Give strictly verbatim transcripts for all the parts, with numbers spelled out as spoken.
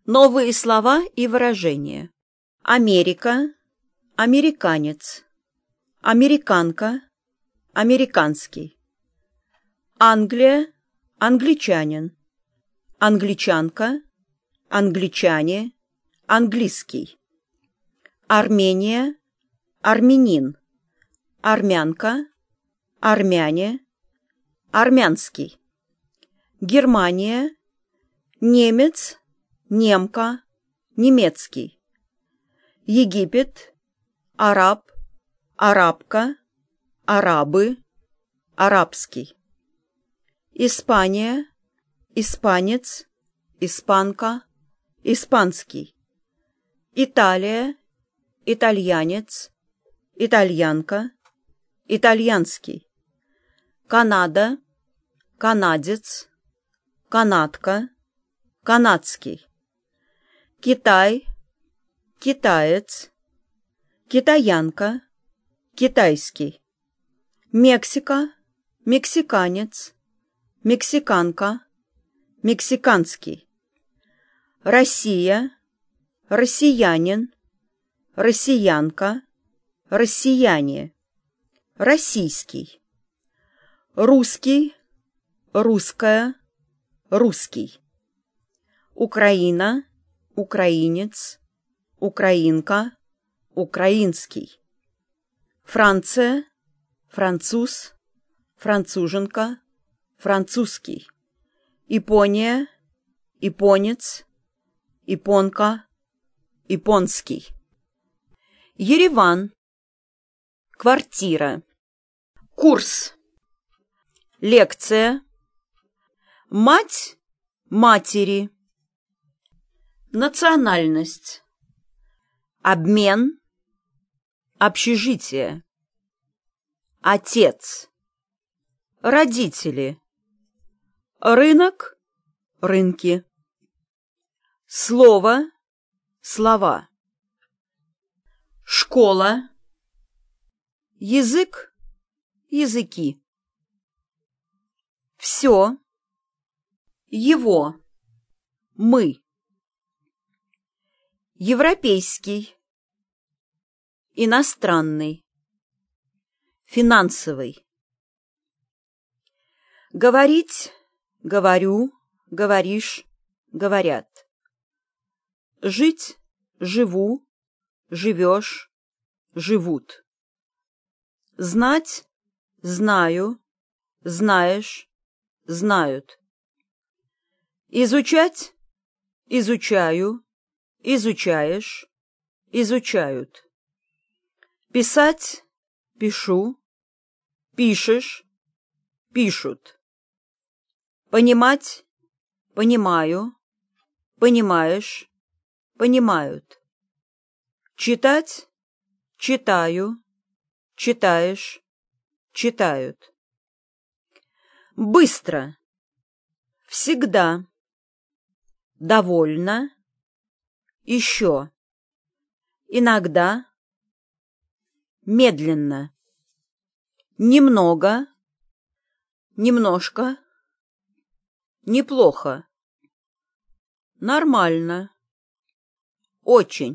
Новые слова и выражения. Америка, американец, американка, американский. Англия, англичанин, англичанка, англичане, английский. Армения, армянин, армянка, армяне, армянский. Германия, немец, немка, немецкий. Египет, араб, арабка, арабы, арабский. Испания, испанец, испанка, испанский. Италия, итальянец, итальянка, итальянский. Канада, канадец, канадка, канадский. Китай, китаец, китаянка, китайский. Мексика, мексиканец, мексиканка, мексиканский. Россия, россиянин, россиянка, россияне, российский. Русский, русская, русский. Украина, украинец, украинка, украинский. Франция, француз, француженка, французский. Япония, японец, японка, японский. Ереван, квартира. Курс, лекция, мать матери. Национальность, обмен, общежитие. Отец, родители. Рынок, рынки. Слово, слова. Школа, язык, языки. Все, его, мы. Европейский, иностранный, финансовый. Говорить, говорю, говоришь, говорят. Жить, живу, живешь, живут. Знать, знаю, знаешь, знают. Изучать, изучаю, изучаешь, изучают. Писать, пишу, пишешь, пишут. Понимать, понимаю, понимаешь, понимают. Читать, читаю, читаешь, читают. Быстро, всегда, довольно, еще, иногда, медленно, немного, немножко, неплохо, нормально, очень,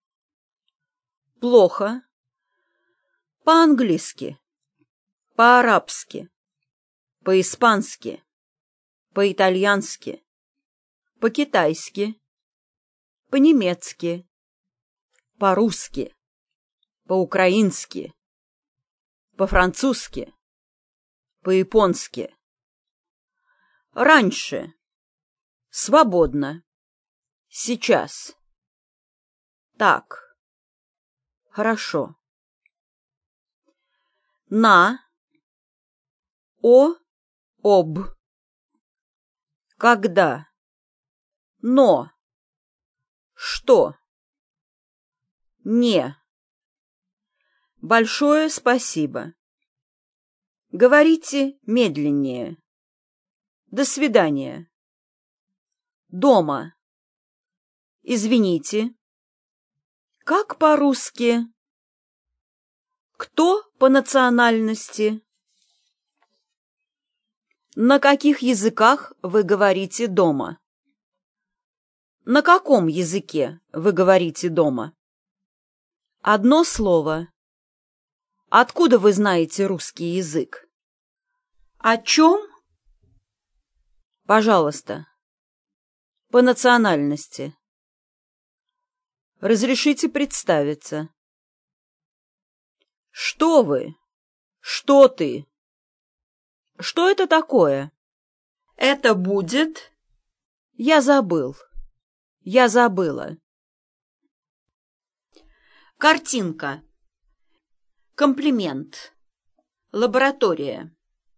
плохо, по-английски, по-арабски, по-испански, по-итальянски, по-китайски, по-немецки, по-русски, по-украински, по-французски, по-японски. Раньше, свободно, сейчас, так, хорошо. На, о, об. Когда, но, что, не. Большое спасибо. Говорите медленнее. До свидания. Дома. Извините. Как по-русски? Кто по национальности? На каких языках вы говорите дома? На каком языке вы говорите дома? Одно слово. Откуда вы знаете русский язык? О чем? Пожалуйста. По национальности. Разрешите представиться. Что вы? Что ты? Что это такое? Это будет... Я забыл. Я забыла. Картинка. Комплимент. Лаборатория.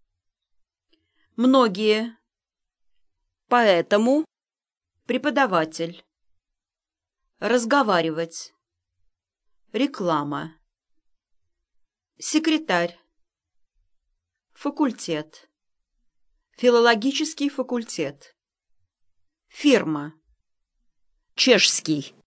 Многие. Поэтому Преподаватель. Разговаривать. Реклама. Секретарь. Факультет. Филологический факультет. Фирма. чешский.